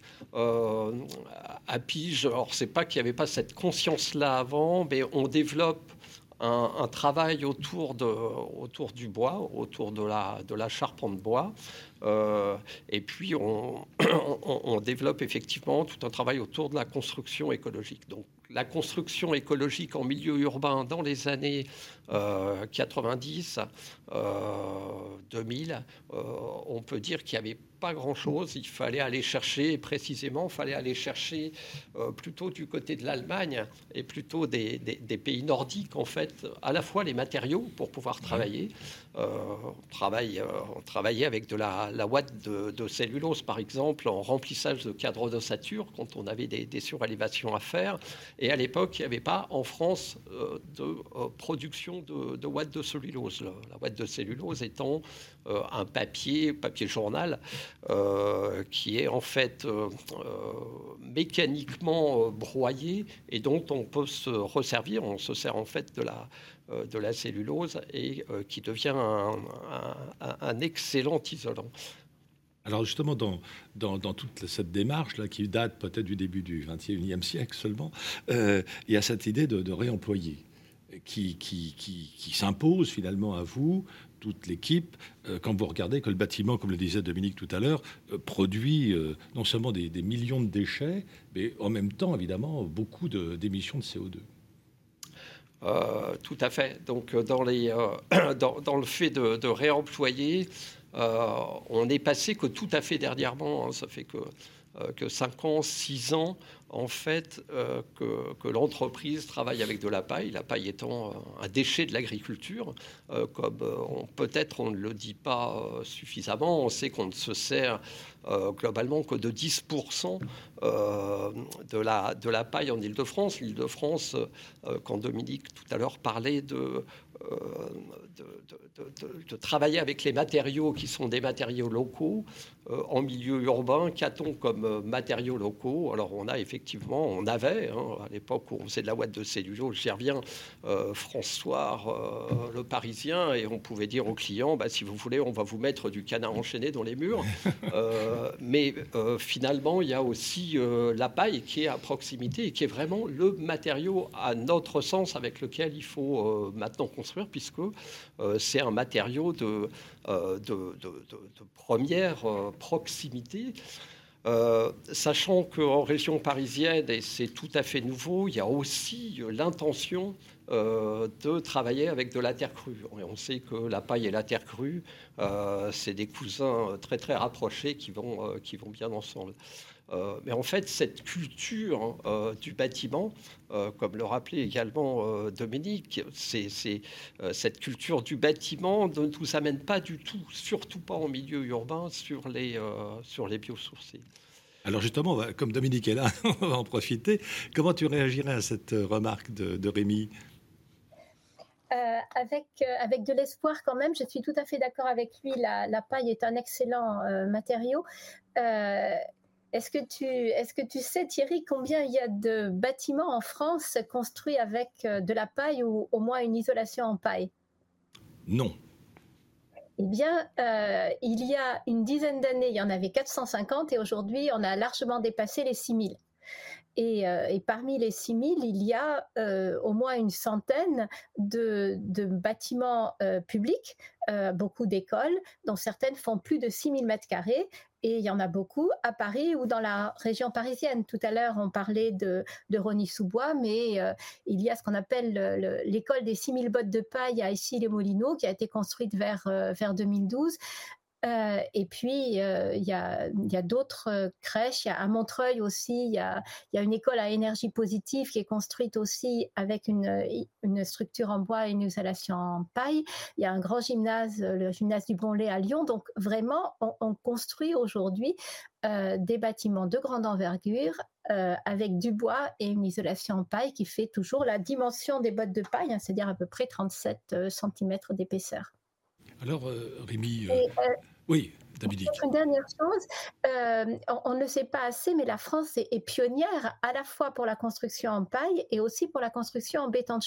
Speaker 4: à Pige, alors c'est pas qu'il n'y avait pas cette conscience-là avant, mais on développe un travail autour du bois, autour de la charpente bois. Et puis, on développe effectivement tout un travail autour de la construction écologique. Donc, la construction écologique en milieu urbain dans les années 90, 2000, on peut dire qu'il n'y avait pas grand-chose. Il fallait aller chercher, précisément, plutôt du côté de l'Allemagne et plutôt des pays nordiques, en fait, à la fois les matériaux pour pouvoir travailler. On travaillait avec de la ouate de cellulose, par exemple, en remplissage de cadres d'ossature quand on avait des surélévations à faire. Et à l'époque, il n'y avait pas en France de production de ouate de cellulose. La ouate de cellulose étant un papier journal, qui est en fait mécaniquement broyé et dont on peut se resservir. On se sert en fait de la cellulose et qui devient un excellent isolant.
Speaker 2: Alors justement, dans toute cette démarche-là, qui date peut-être du début du XXIe siècle seulement, il y a cette idée de réemployer qui s'impose finalement à vous, toute l'équipe, quand vous regardez que le bâtiment, comme le disait Dominique tout à l'heure, produit non seulement des millions de déchets, mais en même temps, évidemment, beaucoup d'émissions de CO2.
Speaker 4: Tout à fait. Donc, dans le fait de réemployer, on est passé que tout à fait dernièrement, hein, ça fait que 5 ans, 6 ans, en fait, que l'entreprise travaille avec de la paille étant un déchet de l'agriculture, comme peut-être on ne le dit pas suffisamment. On sait qu'on ne se sert globalement que de 10% de la paille en Île-de-France. L'Île-de-France, quand Dominique tout à l'heure parlait de travailler avec les matériaux qui sont des matériaux locaux en milieu urbain. Qu'a-t-on comme matériaux locaux? Alors on avait, à l'époque où on faisait de la ouate de cellulose, j'y reviens, François, le Parisien, et on pouvait dire aux clients, si vous voulez, on va vous mettre du canard enchaîné dans les murs. Mais finalement, il y a aussi la paille qui est à proximité et qui est vraiment le matériau, à notre sens, avec lequel il faut maintenant construire, puisque c'est un matériau de première proximité. Sachant qu'en région parisienne, et c'est tout à fait nouveau, il y a aussi l'intention de travailler avec de la terre crue. Et on sait que la paille et la terre crue, c'est des cousins très très rapprochés qui vont bien ensemble. Mais en fait, cette culture du bâtiment, comme le rappelait également Dominique, cette culture du bâtiment ne nous amène pas du tout, surtout pas en milieu urbain, sur les biosourcés.
Speaker 2: Alors justement, comme Dominique est là, on va en profiter. Comment tu réagirais à cette remarque de Rémi ?
Speaker 3: Avec de l'espoir quand même, je suis tout à fait d'accord avec lui, la paille est un excellent matériau. Est-ce que tu sais, Thierry, combien il y a de bâtiments en France construits avec de la paille ou au moins une isolation en paille?
Speaker 2: Non.
Speaker 3: Eh bien, il y a une dizaine d'années, il y en avait 450 et aujourd'hui, on a largement dépassé les 6000. Et parmi les 6000, il y a au moins une centaine de bâtiments publics, beaucoup d'écoles, dont certaines font plus de 6000 mètres carrés. Et il y en a beaucoup à Paris ou dans la région parisienne. Tout à l'heure, on parlait de Rosny-sous-Bois, mais il y a ce qu'on appelle l'école des 6000 bottes de paille à Issy-les-Moulineaux, qui a été construite vers 2012. Et puis, il y a d'autres crèches. À Montreuil aussi, il y a une école à énergie positive qui est construite aussi avec une structure en bois et une isolation en paille. Il y a un grand gymnase, le gymnase du Bon-Lay à Lyon. Donc, vraiment, on construit aujourd'hui des bâtiments de grande envergure avec du bois et une isolation en paille qui fait toujours la dimension des bottes de paille, hein, c'est-à-dire à peu près 37 cm d'épaisseur.
Speaker 2: Alors, Rémi, oui, Dominique.
Speaker 3: Une dernière chose, on ne le sait pas assez, mais la France est pionnière à la fois pour la construction en paille et aussi pour la construction en béton de chanvre.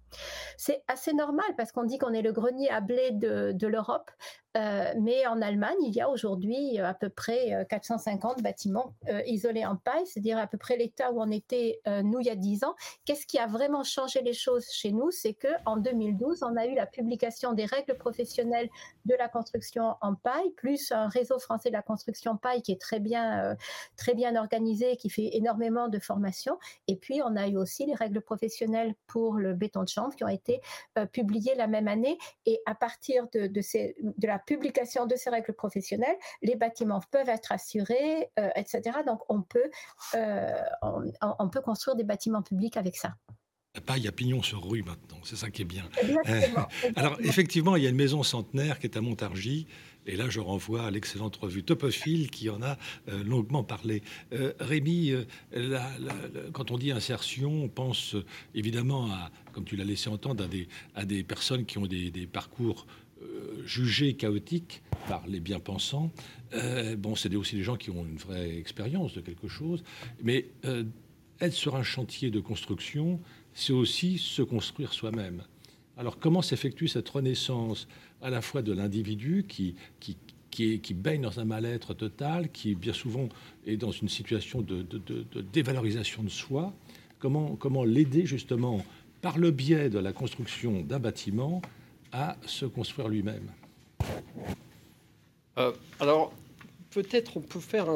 Speaker 3: C'est assez normal parce qu'on dit qu'on est le grenier à blé de l'Europe, mais en Allemagne, il y a aujourd'hui à peu près 450 bâtiments isolés en paille, c'est-à-dire à peu près l'état où on était nous il y a 10 ans. Qu'est-ce qui a vraiment changé les choses chez nous? C'est qu'en 2012, on a eu la publication des règles professionnelles de la construction en paille, plus un réseau français de la construction paille qui est très bien organisé, qui fait énormément de formations. Et puis, on a eu aussi les règles professionnelles pour le béton de chanvre qui ont été publiées la même année. Et à partir de la publication de ces règles professionnelles, les bâtiments peuvent être assurés, etc. Donc, on peut construire des bâtiments publics avec ça.
Speaker 2: La paille à pignon sur rue maintenant, c'est ça qui est bien.
Speaker 3: Exactement.
Speaker 2: Alors, effectivement, il y a une maison centenaire qui est à Montargis. Et là, je renvoie à l'excellente revue Topophile qui en a longuement parlé. Rémi, quand on dit insertion, on pense évidemment à, comme tu l'as laissé entendre, à des personnes qui ont des parcours jugés chaotiques par les bien-pensants. C'est aussi des gens qui ont une vraie expérience de quelque chose. Mais être sur un chantier de construction, c'est aussi se construire soi-même. Alors, comment s'effectue cette renaissance à la fois de l'individu qui baigne dans un mal-être total, qui bien souvent est dans une situation de dévalorisation de soi? Comment l'aider justement, par le biais de la construction d'un bâtiment, à se construire lui-même?
Speaker 4: Alors, peut-être on peut faire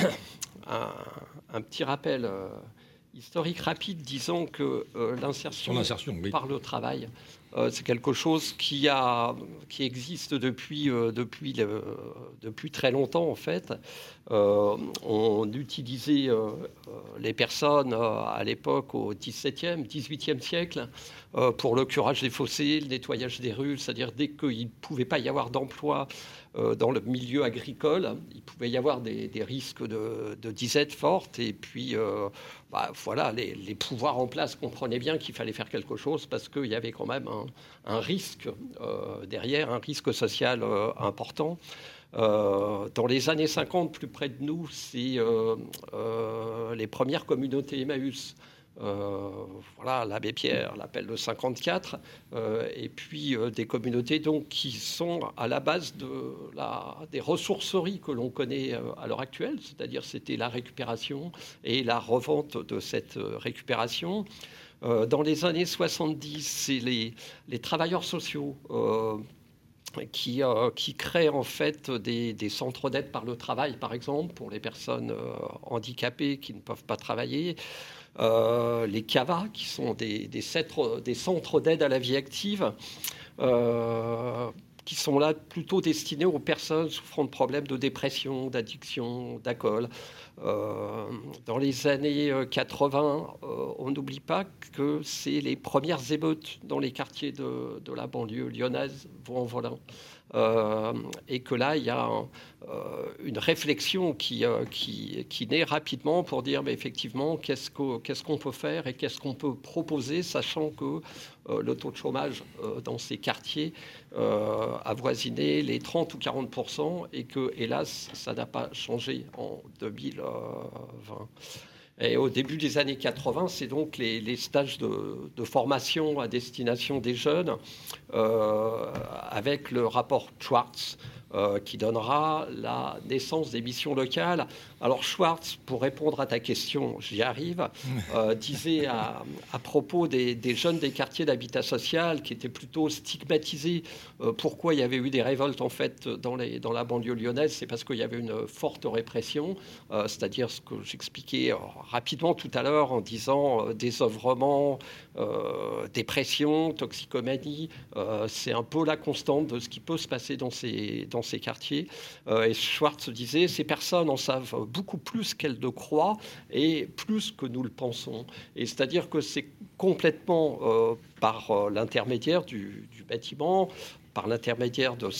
Speaker 4: un petit rappel historique rapide, disant que l'insertion
Speaker 2: oui,
Speaker 4: par le travail, c'est quelque chose qui existe depuis très longtemps en fait. On utilisait les personnes à l'époque au XVIIe, XVIIIe siècle pour le curage des fossés, le nettoyage des rues, c'est-à-dire dès qu'il ne pouvait pas y avoir d'emploi dans le milieu agricole, il pouvait y avoir des risques de disette forte. Et puis, les pouvoirs en place comprenaient bien qu'il fallait faire quelque chose parce qu'il y avait quand même un risque derrière, un risque social important. Dans les années 50, plus près de nous, c'est les premières communautés Emmaüs. L'abbé Pierre l'appelle le 54, et puis des communautés donc qui sont à la base des ressourceries que l'on connaît à l'heure actuelle, c'est-à-dire c'était la récupération et la revente de cette récupération. Dans les années 70, c'est les travailleurs sociaux qui créent en fait des centres d'aide par le travail, par exemple, pour les personnes handicapées qui ne peuvent pas travailler. Les CAVA, qui sont des centres d'aide à la vie active, qui sont là plutôt destinés aux personnes souffrant de problèmes de dépression, d'addiction, d'alcool. Dans les années 80, on n'oublie pas que c'est les premières émeutes dans les quartiers de la banlieue lyonnaise, Vaux-en-Velin. Et que là, il y a une réflexion qui naît rapidement pour dire, mais effectivement, qu'est-ce qu'on peut faire et qu'est-ce qu'on peut proposer, sachant que le taux de chômage dans ces quartiers avoisinait les 30 ou 40% et que, hélas, ça n'a pas changé en 2020. Et au début des années 80, c'est donc les stages de formation à destination des jeunes avec le rapport Schwartz qui donnera la naissance des missions locales. Alors Schwartz, pour répondre à ta question, j'y arrive, disait à propos des jeunes des quartiers d'habitat social qui étaient plutôt stigmatisés. Pourquoi il y avait eu des révoltes en fait dans la banlieue lyonnaise? C'est parce qu'il y avait une forte répression, c'est-à-dire ce que j'expliquais rapidement tout à l'heure en disant désœuvrement, dépression, toxicomanie. C'est un peu la constante de ce qui peut se passer dans ces quartiers. Et Schwartz disait, ces personnes en savent beaucoup plus qu'elles ne croient et plus que nous le pensons. Et c'est-à-dire que c'est complètement par l'intermédiaire du bâtiment, par l'intermédiaire de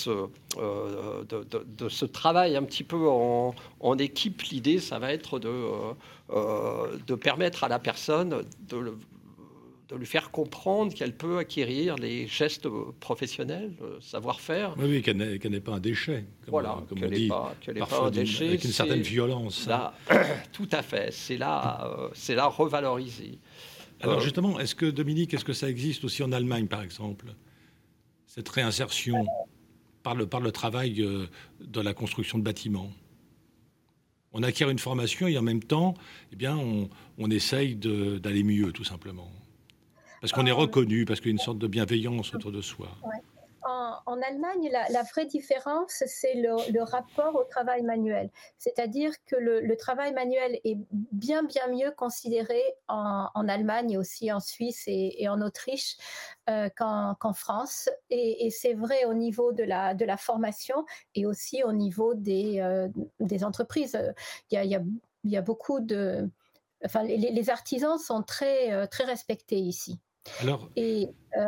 Speaker 4: ce travail un petit peu en équipe. L'idée, ça va être de permettre à la personne de lui faire comprendre qu'elle peut acquérir les gestes professionnels, le savoir-faire.
Speaker 2: Oui, qu'elle n'est pas un déchet, comme on dit,
Speaker 4: qu'elle n'est pas un déchet,
Speaker 2: avec une certaine violence.
Speaker 4: Là, tout à fait, c'est là revaloriser.
Speaker 2: Alors justement, est-ce que ça existe aussi en Allemagne, par exemple, cette réinsertion par le travail de la construction de bâtiments? On acquiert une formation et en même temps, on essaye d'aller mieux, tout simplement. Parce qu'on est reconnu, parce qu'il y a une sorte de bienveillance autour de soi.
Speaker 3: Ouais. En Allemagne, la vraie différence, c'est le rapport au travail manuel. C'est-à-dire que le travail manuel est bien mieux considéré en Allemagne et aussi en Suisse et en Autriche qu'en France. Et c'est vrai au niveau de la formation et aussi au niveau des entreprises. Il y a beaucoup de... Enfin, les artisans sont très respectés ici.
Speaker 2: Alors,
Speaker 3: Et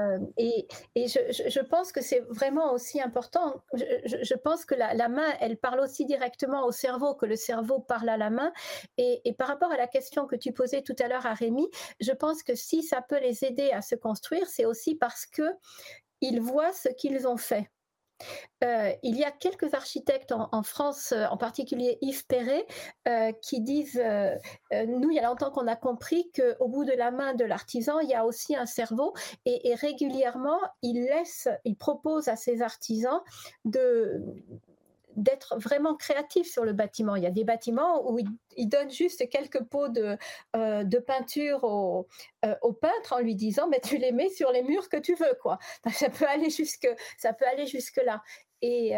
Speaker 3: je pense que c'est vraiment aussi important. Je pense que la main, elle parle aussi directement au cerveau, que le cerveau parle à la main. Et par rapport à la question que tu posais tout à l'heure à Rémi, je pense que si ça peut les aider à se construire, c'est aussi parce qu'ils voient ce qu'ils ont fait. Il y a quelques architectes en France, en particulier Yves Perret, qui disent nous, il y a longtemps qu'on a compris qu'au bout de la main de l'artisan, il y a aussi un cerveau, et régulièrement, il propose à ses artisans d'être vraiment créatifs sur le bâtiment. Il y a des bâtiments où ils donnent juste quelques pots de peinture au peintre en lui disant mais tu les mets sur les murs que tu veux, quoi. Ça peut aller jusque là. Et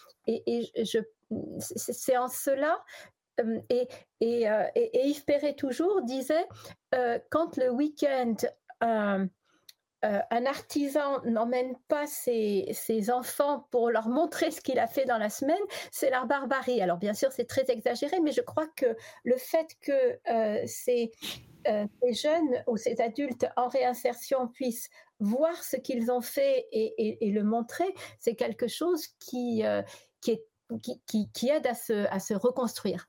Speaker 3: c'est en cela. Et Yves Perret toujours disait quand le week-end un artisan n'emmène pas ses enfants pour leur montrer ce qu'il a fait dans la semaine, c'est la barbarie. Alors bien sûr, c'est très exagéré, mais je crois que le fait que ces jeunes ou ces adultes en réinsertion puissent voir ce qu'ils ont fait et le montrer, c'est quelque chose qui aide à se reconstruire.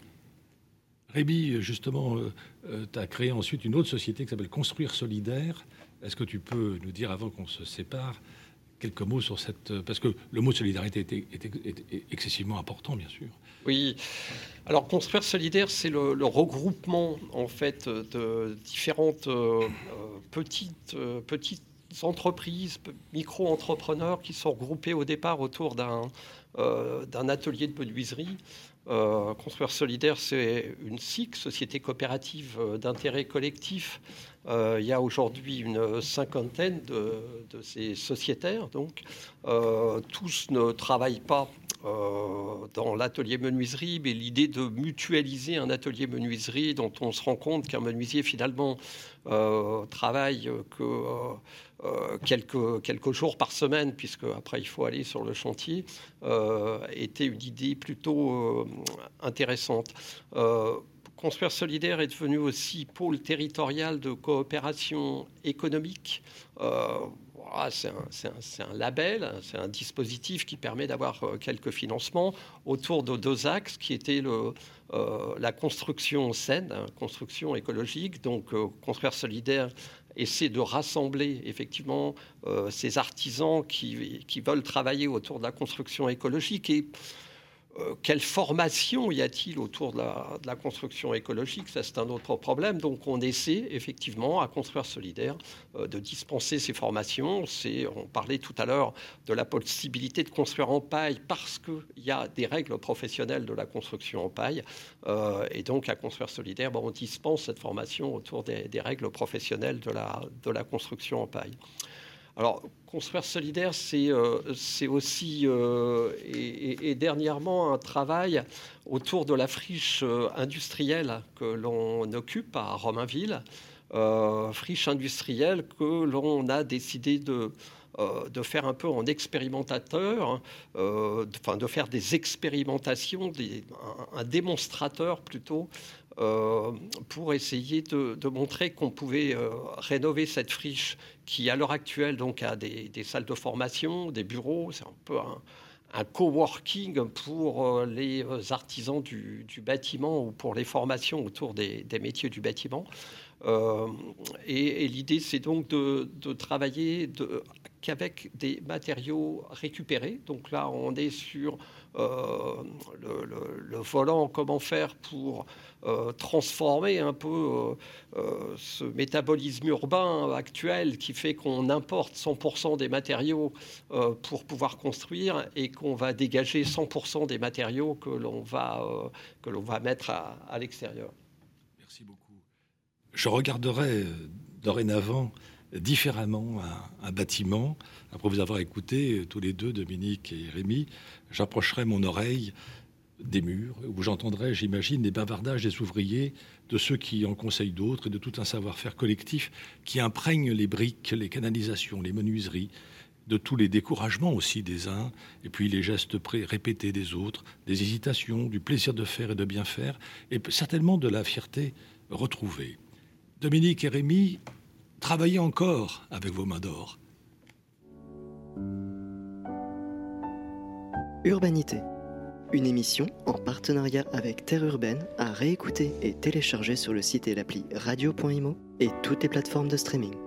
Speaker 2: Rémi, justement, tu as créé ensuite une autre société qui s'appelle Construire Solidaire. Est-ce que tu peux nous dire, avant qu'on se sépare, quelques mots sur cette... Parce que le mot solidarité est excessivement important, bien sûr.
Speaker 4: Oui. Alors, Construire Solidaire, c'est le regroupement, en fait, de différentes petites entreprises, micro-entrepreneurs qui sont regroupés au départ autour d'un atelier de menuiserie. Construire Solidaire, c'est une SIC, Société coopérative d'intérêt collectif. Il y a aujourd'hui une cinquantaine de ces sociétaires. Donc, tous ne travaillent pas dans l'atelier menuiserie, mais l'idée de mutualiser un atelier menuiserie dont on se rend compte qu'un menuisier finalement travaille que quelques jours par semaine, puisque après il faut aller sur le chantier, était une idée plutôt intéressante. Construire Solidaire est devenu aussi pôle territorial de coopération économique. Voilà, c'est un label, c'est un dispositif qui permet d'avoir quelques financements autour de deux axes qui étaient la construction saine, construction écologique. Donc, Construire Solidaire essaie de rassembler effectivement ces artisans qui veulent travailler autour de la construction écologique. Et quelle formation y a-t-il autour de la construction écologique? Ça, c'est un autre problème. Donc, on essaie effectivement à Construire Solidaire de dispenser ces formations. On parlait tout à l'heure de la possibilité de construire en paille parce qu'il y a des règles professionnelles de la construction en paille. Et donc, à Construire Solidaire, on dispense cette formation autour des règles professionnelles de la construction en paille. Alors, Construire Solidaire, c'est aussi, et dernièrement, un travail autour de la friche industrielle que l'on occupe à Romainville, friche industrielle que l'on a décidé de faire un peu en expérimentateur, de faire des expérimentations, un démonstrateur plutôt, pour essayer de montrer qu'on pouvait rénover cette friche qui, à l'heure actuelle, donc, a des salles de formation, des bureaux. C'est un peu un coworking pour les artisans du bâtiment ou pour les formations autour des métiers du bâtiment. Et l'idée, c'est donc de travailler qu'avec des matériaux récupérés. Donc là, on est sur le volant, comment faire pour transformer un peu ce métabolisme urbain actuel qui fait qu'on importe 100% des matériaux pour pouvoir construire et qu'on va dégager 100% des matériaux que l'on va mettre à l'extérieur.
Speaker 2: Merci beaucoup. Je regarderai dorénavant différemment un bâtiment. Après vous avoir écouté tous les deux, Dominique et Rémi, j'approcherai mon oreille des murs où j'entendrai, j'imagine, les bavardages des ouvriers, de ceux qui en conseillent d'autres et de tout un savoir-faire collectif qui imprègne les briques, les canalisations, les menuiseries, de tous les découragements aussi des uns, et puis les gestes répétés des autres, des hésitations, du plaisir de faire et de bien faire, et certainement de la fierté retrouvée. Dominique et Rémi, travaillez encore avec vos mains d'or.
Speaker 1: Urbanité, une émission en partenariat avec Terre Urbaine à réécouter et télécharger sur le site et l'appli radio.imo et toutes les plateformes de streaming.